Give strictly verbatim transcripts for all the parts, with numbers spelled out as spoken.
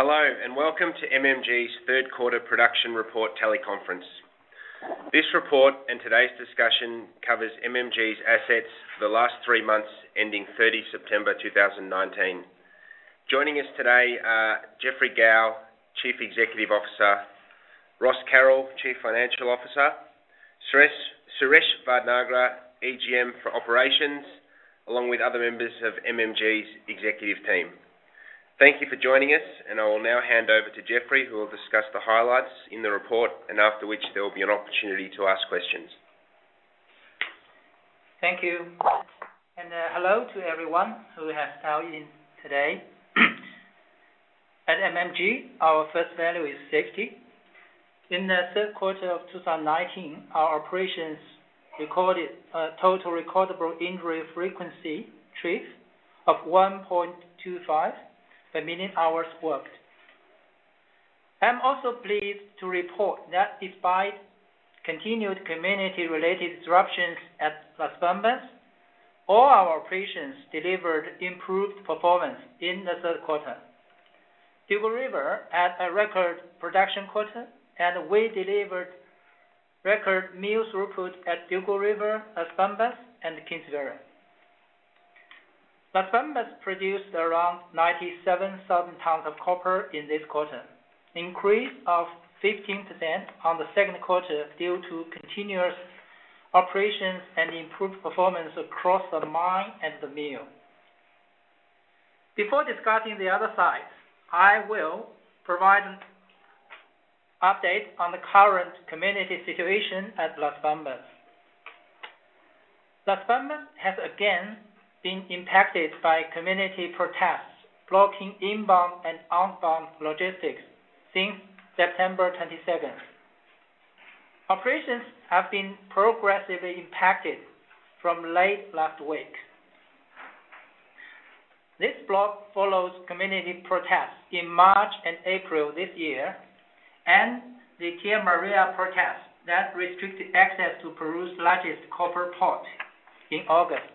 Hello and welcome to M M G's third quarter production report teleconference. This report and today's discussion covers M M G's assets for the last three months ending thirtieth September two thousand nineteen. Joining us today are Geoffrey Gao, Chief Executive Officer, Ross Carroll, Chief Financial Officer, Suresh, Suresh Vadnagra, E G M for Operations, along with other members of M M G's executive team. Thank you for joining us, and I will now hand over to Geoffrey, who will discuss the highlights in the report, and after which there will be an opportunity to ask questions. Thank you, and uh, hello to everyone who has dialed in today. At M M G, our first value is safety. In the third quarter of two thousand nineteen, our operations recorded a total recordable injury frequency, T R I F, of one point two five per million hours worked. I'm also pleased to report that despite continued community-related disruptions at Las Bambas, all our operations delivered improved performance in the third quarter. Dugald River had a record production quarter, and we delivered record mill throughput at Dugald River, Las Bambas, and Kinsevere. Las Bambas produced around ninety-seven thousand tons of copper in this quarter, an increase of fifteen percent on the second quarter due to continuous operations and improved performance across the mine and the mill. Before discussing the other sides, I will provide an update on the current community situation at Las Bambas. Las Bambas has again been impacted by community protests blocking inbound and outbound logistics since September twenty-second. Operations have been progressively impacted from late last week. This block follows community protests in March and April this year, and the Tía María protest that restricted access to Peru's largest copper port in August.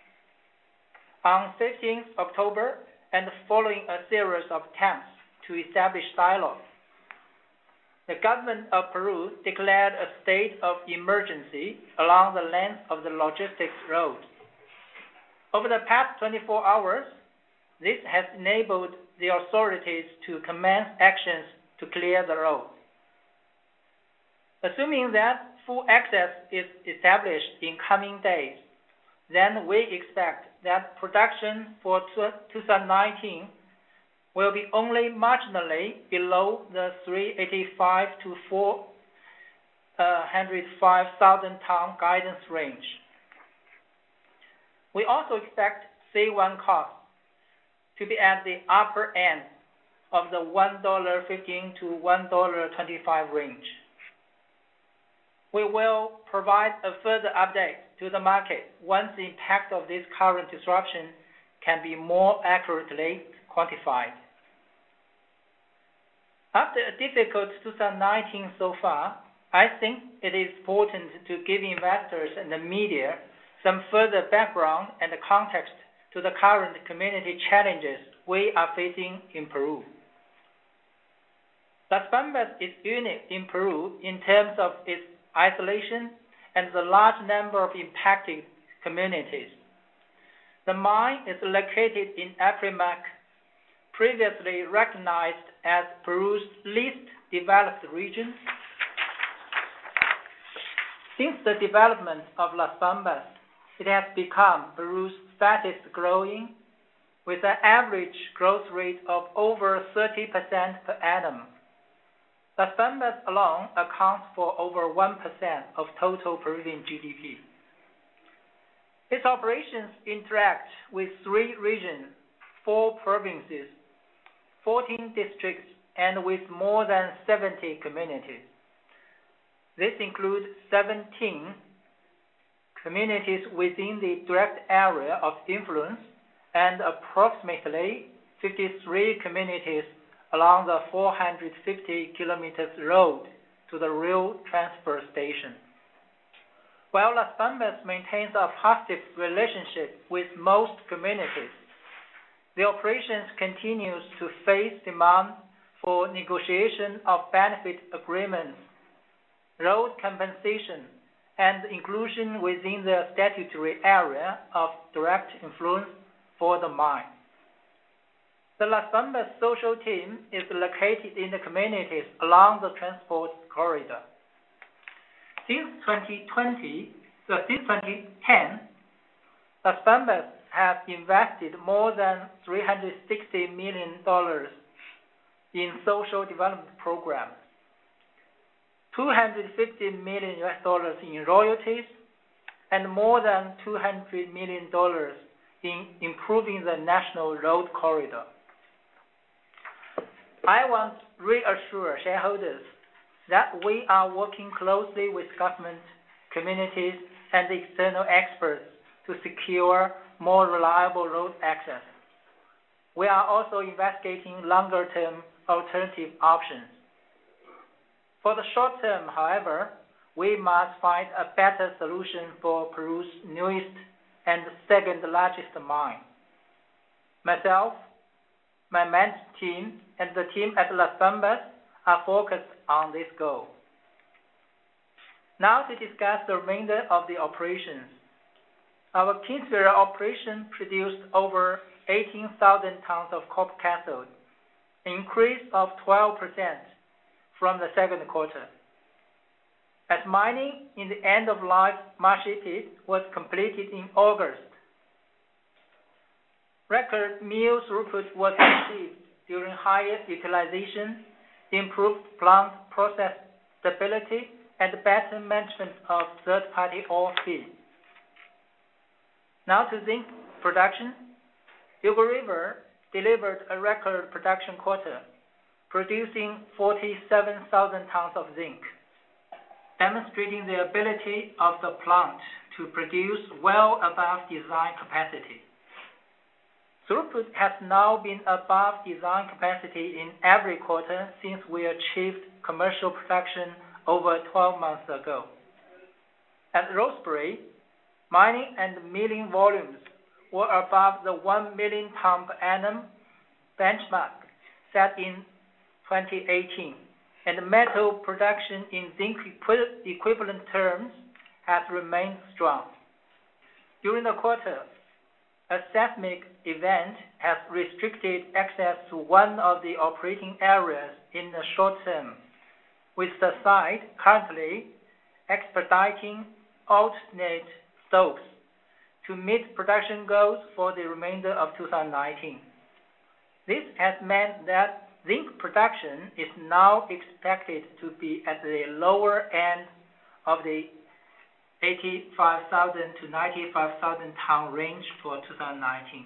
On fifteenth October, and following a series of attempts to establish dialogue, the government of Peru declared a state of emergency along the length of the logistics road. Over the past twenty-four hours, this has enabled the authorities to commence actions to clear the road. Assuming that full access is established in coming days, then we expect that production for two thousand nineteen will be only marginally below the three hundred eighty-five to four hundred five thousand ton guidance range. We also expect C one cost to be at the upper end of the one dollar fifteen to one dollar twenty-five range. We will provide a further update to the market once the impact of this current disruption can be more accurately quantified. After a difficult two thousand nineteen so far, I think it is important to give investors and the media some further background and context to the current community challenges we are facing in Peru. Las Bambas is unique in Peru in terms of its isolation and the large number of impacted communities. The mine is located in Apurímac, previously recognized as Peru's least developed region. Since the development of Las Bambas, it has become Peru's fastest growing, with an average growth rate of over thirty percent per annum. Las Bambas alone accounts for over one percent of total Peruvian G D P. Its operations interact with three regions, four provinces, fourteen districts, and with more than seventy communities. This includes seventeen communities within the direct area of influence and approximately fifty-three communities along the four hundred fifty kilometers road to the rail transfer station. While Las Bambas maintains a positive relationship with most communities, the operations continues to face demand for negotiation of benefit agreements, road compensation, and inclusion within the statutory area of direct influence for the mine. The Las Bambas social team is located in the communities along the transport corridor. Since twenty twenty, so since twenty ten, Las Bambas has invested more than three hundred sixty million dollars in social development programs, two hundred fifty million U S dollars in royalties, and more than two hundred million dollars in improving the national road corridor. I want to reassure shareholders that we are working closely with government, communities, and external experts to secure more reliable road access. We are also investigating longer-term alternative options. For the short term, however, we must find a better solution for Peru's newest and second largest mine. Myself, my management team, and the team at Las Bambas are focused on this goal. Now to discuss the remainder of the operations. Our Kinsevere operation produced over eighteen thousand tons of copper cathode, an increase of twelve percent from the second quarter. As mining in the end-of-life market pit was completed in August, record mill throughput was achieved during higher utilization, improved plant process stability, and better management of third-party ore feed. Now to zinc production. Eagle River delivered a record production quarter, producing forty-seven thousand tons of zinc, demonstrating the ability of the plant to produce well above design capacity. Throughput has now been above design capacity in every quarter since we achieved commercial production over twelve months ago. At Rosebery, mining and milling volumes were above the one million ton per annum benchmark set in twenty eighteen, and metal production in zinc equivalent terms has remained strong. During the quarter, a seismic event has restricted access to one of the operating areas in the short term, with the site currently expediting alternate stopes to meet production goals for the remainder of two thousand nineteen. This has meant that zinc production is now expected to be at the lower end of the eighty-five thousand to ninety-five thousand ton range for two thousand nineteen.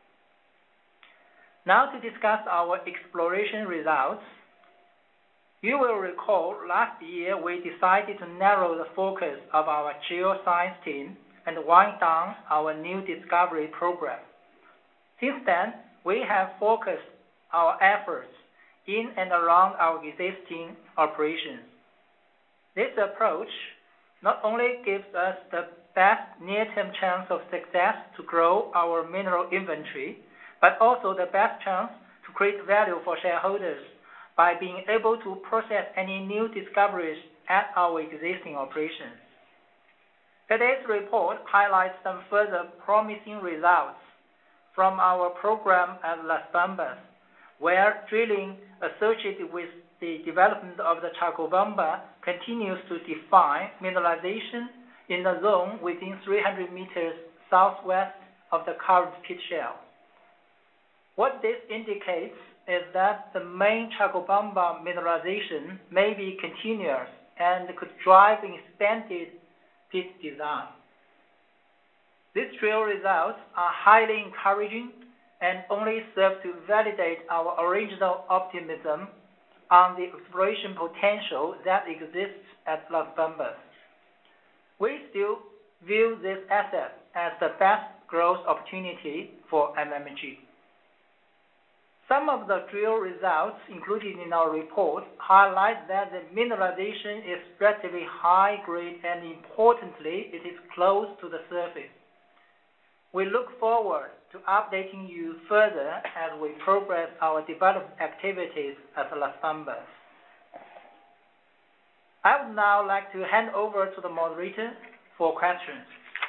Now to discuss our exploration results. You will recall last year we decided to narrow the focus of our geoscience team and wind down our new discovery program. Since then, we have focused our efforts in and around our existing operations. This approach not only gives us the best near-term chance of success to grow our mineral inventory, but also the best chance to create value for shareholders by being able to process any new discoveries at our existing operations. Today's report highlights some further promising results from our program at Las Bambas, where drilling associated with the development of the Chalcobamba continues to define mineralization in the zone within three hundred meters southwest of the current pit shell. What this indicates is that the main Chalcobamba mineralization may be continuous and could drive an expanded pit design. These drill results are highly encouraging and only serve to validate our original optimism on the exploration potential that exists at Las Bambas. We still view this asset as the best growth opportunity for M M G. Some of the drill results included in our report highlight that the mineralization is relatively high grade and importantly, it is close to the surface. We look forward to updating you further as we progress our development activities at Las Bambas. I would now like to hand over to the moderator for questions.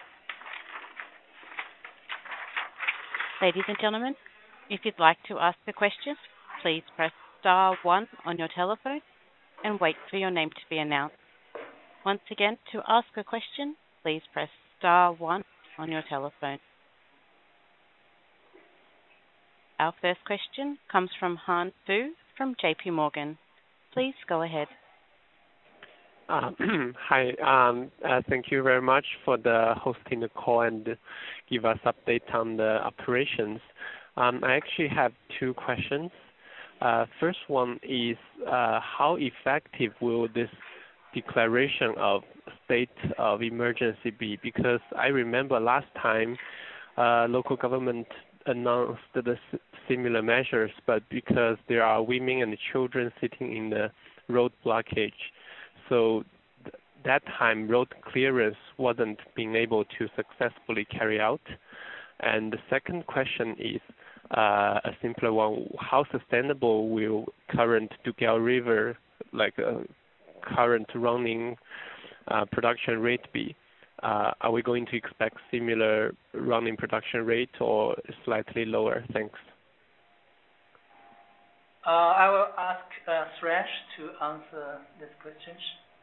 Ladies and gentlemen, if you'd like to ask a question, please press star one on your telephone and wait for your name to be announced. Once again, to ask a question, please press star one on your telephone. Our first question comes from Han Fu from J P Morgan. Please go ahead. Uh, hi, um, uh, thank you very much for the hosting the call and give us updates on the operations. Um, I actually have two questions. Uh, first one is uh, how effective will this declaration of state of emergency be? Because I remember last time uh, local government announced the similar measures, but because there are women and children sitting in the road blockage, so th- that time road clearance wasn't being able to successfully carry out. And the second question is uh, a simpler one: how sustainable will current Dugald River, like uh, current running uh, production rate be? Uh, are we going to expect similar running production rate or slightly lower? Thanks. Uh, I will ask uh, Suresh to answer these questions.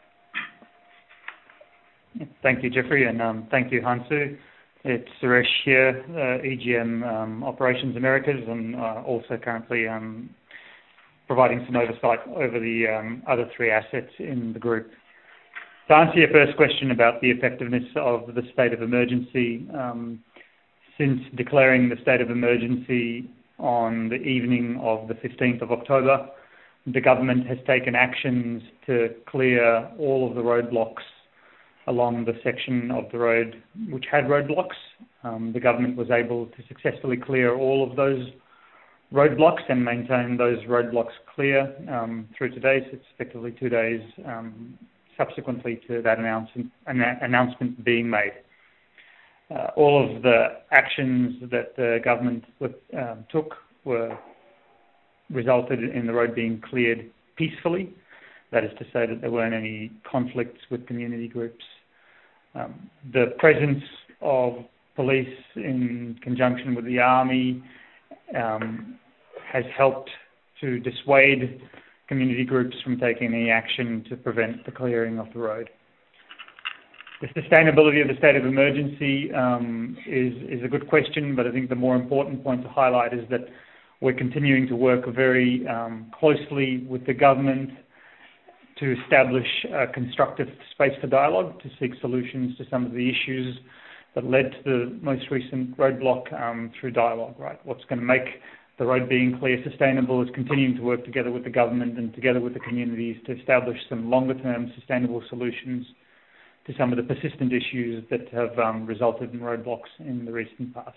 Thank you, Jeffrey, and um, thank you, Hansu. It's Suresh here, uh, E G M um, Operations Americas, and uh, also currently um, providing some oversight over the um, other three assets in the group. To answer your first question about the effectiveness of the state of emergency, um, since declaring the state of emergency on the evening of the fifteenth of October, the government has taken actions to clear all of the roadblocks along the section of the road which had roadblocks. Um, the government was able to successfully clear all of those roadblocks and maintain those roadblocks clear um, through today. So it's effectively two days um, subsequently to that announcement, an announcement being made. Uh, all of the actions that the government um, took were resulted in the road being cleared peacefully. That is to say that there weren't any conflicts with community groups. Um, the presence of police in conjunction with the army um, has helped to dissuade community groups from taking any action to prevent the clearing of the road. The sustainability of the state of emergency um, is, is a good question, but I think the more important point to highlight is that we're continuing to work very um, closely with the government to establish a constructive space for dialogue, to seek solutions to some of the issues that led to the most recent roadblock um, through dialogue, right? What's going to make the road being clear sustainable is continuing to work together with the government and together with the communities to establish some longer-term sustainable solutions to some of the persistent issues that have um, resulted in roadblocks in the recent past.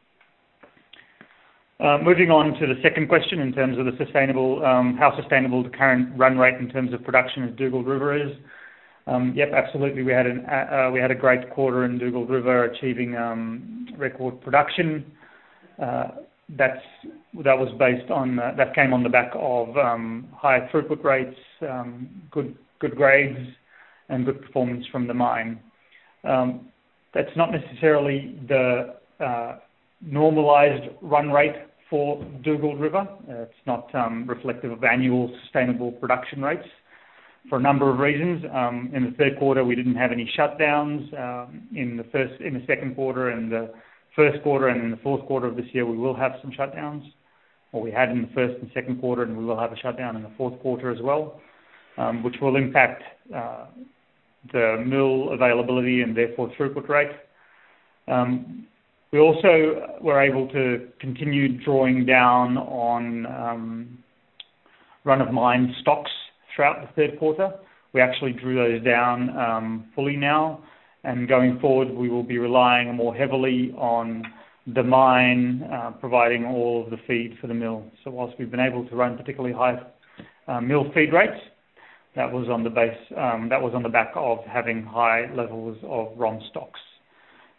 Uh, moving on to the second question in terms of the sustainable, um, how sustainable the current run rate in terms of production at Dugald River is. Um, yep, absolutely. We had an uh, we had a great quarter in Dugald River, achieving um, record production. Uh, that's that was based on uh, that came on the back of um, high throughput rates, um, good good grades, and good performance from the mine. Um, that's not necessarily the uh, normalized run rate for Dugald River. Uh, it's not um, reflective of annual sustainable production rates for a number of reasons. Um, in the third quarter, we didn't have any shutdowns. Um, in the first, in the second quarter, and the first quarter, and in the fourth quarter of this year, we will have some shutdowns. Or we had in the first and second quarter, and we will have a shutdown in the fourth quarter as well, um, which will impact uh, the mill availability and therefore throughput rate. Um, we also were able to continue drawing down on um, run-of-mine stocks throughout the third quarter. We actually drew those down um, fully now, and going forward we will be relying more heavily on the mine uh, providing all of the feed for the mill. So whilst we've been able to run particularly high uh, mill feed rates, that was on the base. Um, that was on the back of having high levels of R O M stocks.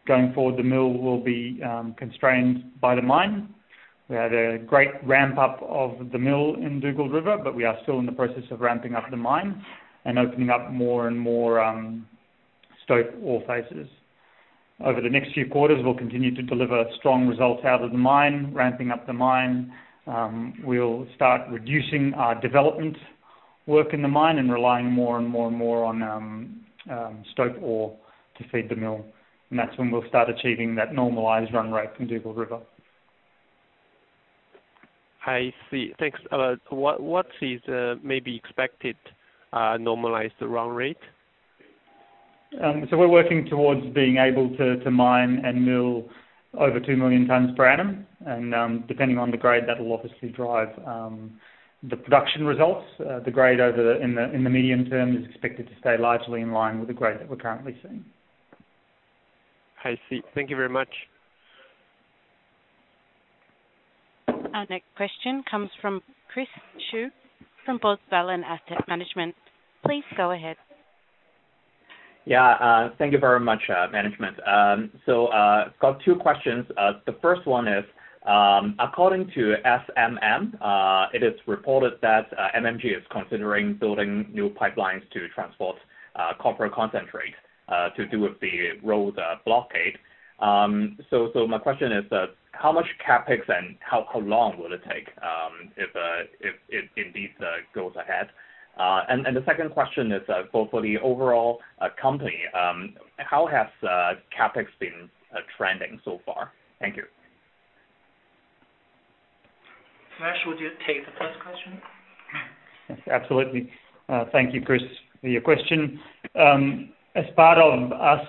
going forward, the mill will be um, constrained by the mine. We had a great ramp-up of the mill in Dugald River, but we are still in the process of ramping up the mine and opening up more and more um, stope ore faces. Over the next few quarters, we'll continue to deliver strong results out of the mine, ramping up the mine. Um, we'll start reducing our development work in the mine and relying more and more and more on um, um, stope ore to feed the mill. And that's when we'll start achieving that normalized run rate from Dugald River. I see. Thanks. Uh, what what is uh, maybe expected uh, normalized run rate? Um, so we're working towards being able to, to mine and mill over two million tonnes per annum, and um, depending on the grade, that will obviously drive um, the production results. Uh, the grade over the, in the in the medium term is expected to stay largely in line with the grade that we're currently seeing. I see. Thank you very much. Our next question comes from Chris Xu from Bosbellan Asset Management. Please go ahead. Yeah, uh, thank you very much, uh, management. Um, so uh, I've got two questions. Uh, the first one is, um, according to S M M, uh, it is reported that uh, M M G is considering building new pipelines to transport uh, copper concentrate uh, to do with the road uh, blockade. Um, so, so my question is, uh, how much capex and how, how long will it take um, if, uh, if it indeed uh, goes ahead? Uh, and, and the second question is uh, for, for the overall uh, company, um, how has uh, capex been uh, trending so far? Thank you. Rash, would you take the first question? Yes, absolutely. Uh, thank you, Chris, for your question. Um, as part of us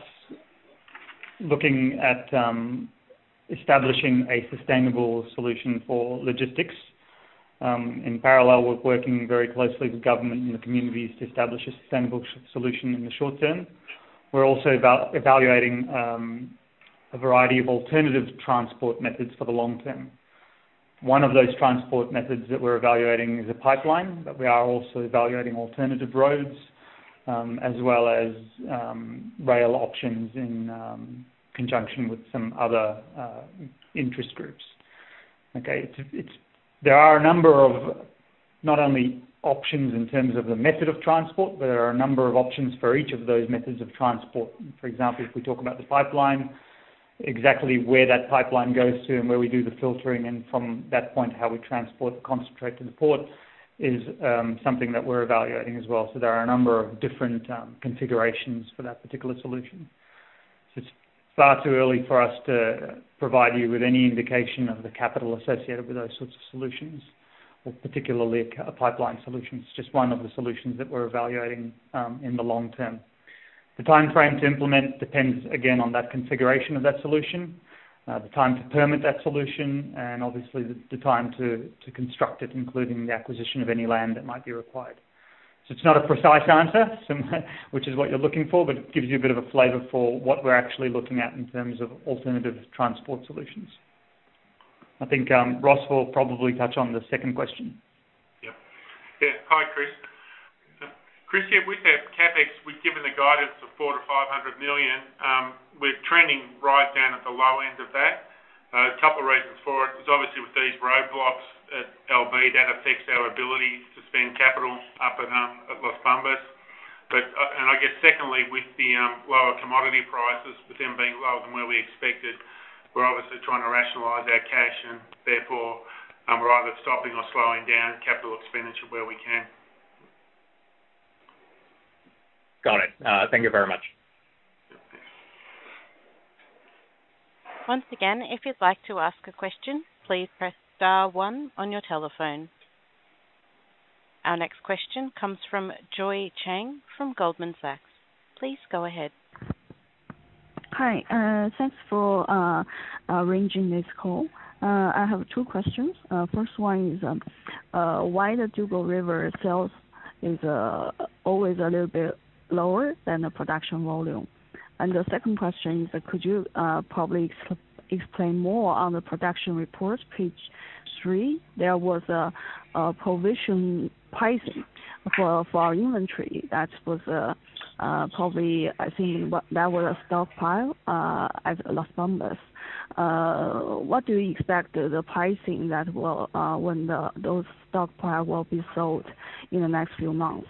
looking at um, establishing a sustainable solution for logistics, Um, in parallel, we're working very closely with government and the communities to establish a sustainable solution in the short term. We're also eva- evaluating um, a variety of alternative transport methods for the long term. One of those transport methods that we're evaluating is a pipeline, but we are also evaluating alternative roads um, as well as um, rail options in um, conjunction with some other uh, interest groups. Okay, it's, it's There are a number of not only options in terms of the method of transport, but there are a number of options for each of those methods of transport. For example, if we talk about the pipeline, exactly where that pipeline goes to and where we do the filtering, and from that point how we transport the concentrate to the port is um, something that we're evaluating as well. So there are a number of different um, configurations for that particular solution. So it's far too early for us to provide you with any indication of the capital associated with those sorts of solutions, or particularly a, a pipeline solution. It's just one of the solutions that we're evaluating um, in the long term. The time frame to implement depends, again, on that configuration of that solution, uh, the time to permit that solution, and obviously the, the time to, to construct it, including the acquisition of any land that might be required. So it's not a precise answer, which is what you're looking for, but it gives you a bit of a flavour for what we're actually looking at in terms of alternative transport solutions. I think um, Ross will probably touch on the second question. Yep. Yeah. Hi, Chris. Uh, Chris, yeah, with that capex, we've given the guidance of four to five hundred million. Um, we're trending right down at the low end of that. Uh, a couple of reasons for it is obviously with these roadblocks at L B, that affects our ability to spend capital up at, um, at Las Bambas. But, uh, and I guess secondly, with the um, lower commodity prices, with them being lower than where we expected, we're obviously trying to rationalise our cash, and therefore um, we're either stopping or slowing down capital expenditure where we can. Got it. Uh, thank you very much. Once again, if you'd like to ask a question, please press star one on your telephone. Our next question comes from Joy Chang from Goldman Sachs. Please go ahead. Hi, uh, thanks for uh, arranging this call. Uh, I have two questions. Uh, first one is um, uh, why the Dugald River sales is uh, always a little bit lower than the production volume. And the second question is, uh, could you uh, probably ex- explain more on the production report, page three? There was a, a provision pricing for for our inventory that was uh, uh, probably I think that was a stockpile uh, at Las Bambas. Uh, what do you expect the, the pricing that will uh, when the, those stockpile will be sold in the next few months?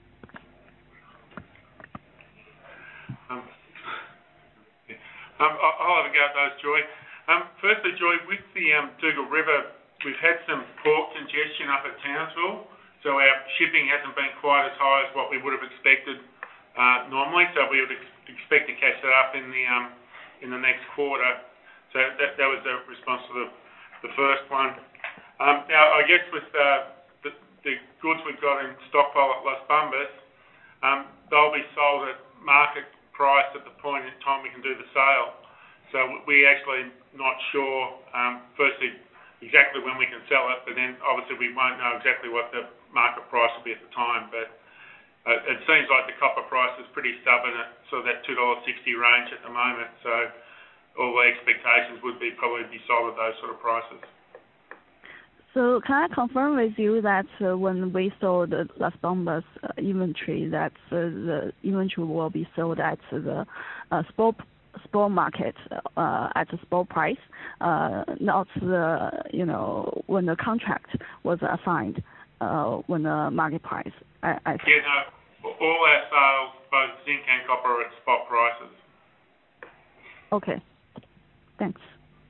Um, yeah. um, I'll have a go at those, Joy. Um, firstly, Joy, with the um, Dugald River, we've had some port congestion up at Townsville, so our shipping hasn't been quite as high as what we would have expected uh, normally. So we would ex- expect to catch that up in the um, in the next quarter. So that, that was the response to the, the first one. Um, now, I guess with uh, the, the goods we've got in stockpile at Las Bambas, um, they'll be sold at market price at the point in time we can do the sale. So we're actually not sure, um, firstly, exactly when we can sell it, but then obviously we won't know exactly what the market price will be at the time. But uh, it seems like the copper price is pretty stubborn at sort of that two dollars sixty range at the moment. So all the expectations would be probably be sold at those sort of prices. So can I confirm with you that uh, when we sold the Las Bambas uh, inventory, that uh, the inventory will be sold at the uh, spot spot market uh, at the spot price, uh, not the you know when the contract was assigned uh, when the market price. I, I yeah, no, all our sales, both zinc and copper, are at spot prices. Okay, thanks.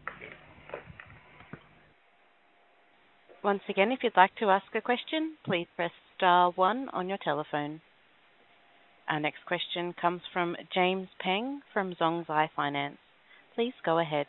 Once again, if you'd like to ask a question, please press star one on your telephone. Our next question comes from James Peng from Zhongzai Finance. Please go ahead.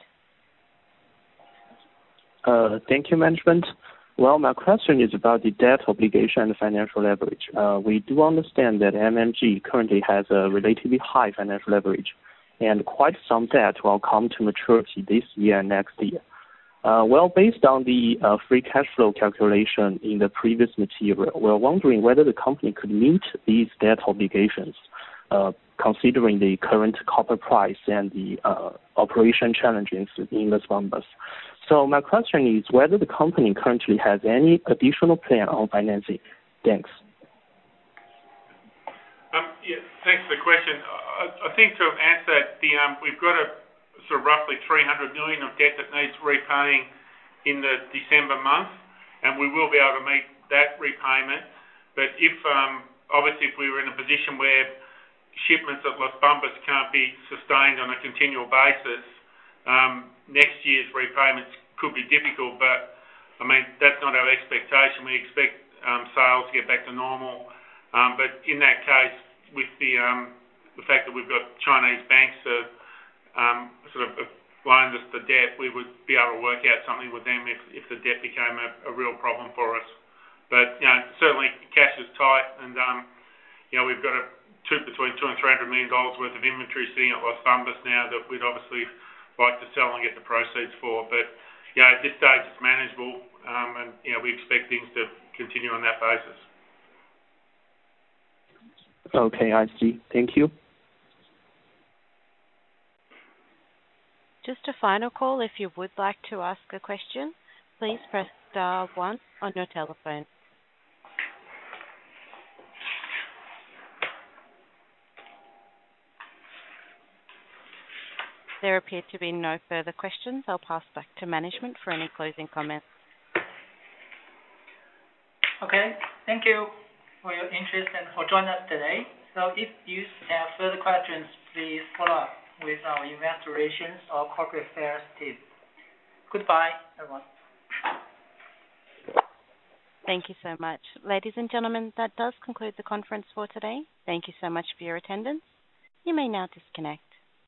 Uh, thank you, management. Well, my question is about the debt obligation and financial leverage. Uh, we do understand that M M G currently has a relatively high financial leverage, and quite some debt will come to maturity this year and next year. Uh, well, based on the uh, free cash flow calculation in the previous material, we're wondering whether the company could meet these debt obligations, uh, considering the current copper price and the uh, operation challenges in Las Bambas. So my question is whether the company currently has any additional plan on financing. Thanks. Um, yeah, thanks for the question. I, I think to answer that, the, um, we've got a sort of roughly three hundred million of debt that needs repaying in the December month, and we will be able to meet that repayment. But if, um, obviously, if we were in a position where shipments at Las Bambas can't be sustained on a continual basis, um, next year's repayments could be difficult, but, I mean, that's not our expectation. We expect um, sales to get back to normal. Um, but in that case, with the um, the fact that we've got Chinese banks that Um, sort of loaned us the debt, we would be able to work out something with them if, if the debt became a, a real problem for us. But, you know, certainly cash is tight, and, um, you know, we've got a two, between two and three hundred million dollars worth of inventory sitting at Las Bambas now that we'd obviously like to sell and get the proceeds for. But, you know, at this stage it's manageable, um, and, you know, we expect things to continue on that basis. Okay, I see. Thank you. Just a final call, if you would like to ask a question, please press star one on your telephone. There appear to be no further questions. I'll pass back to management for any closing comments. Okay, thank you for your interest and for joining us today. So if you have further questions, please follow up with our investor relations or corporate affairs team. Goodbye, everyone. Thank you so much. Ladies and gentlemen, that does conclude the conference for today. Thank you so much for your attendance. You may now disconnect.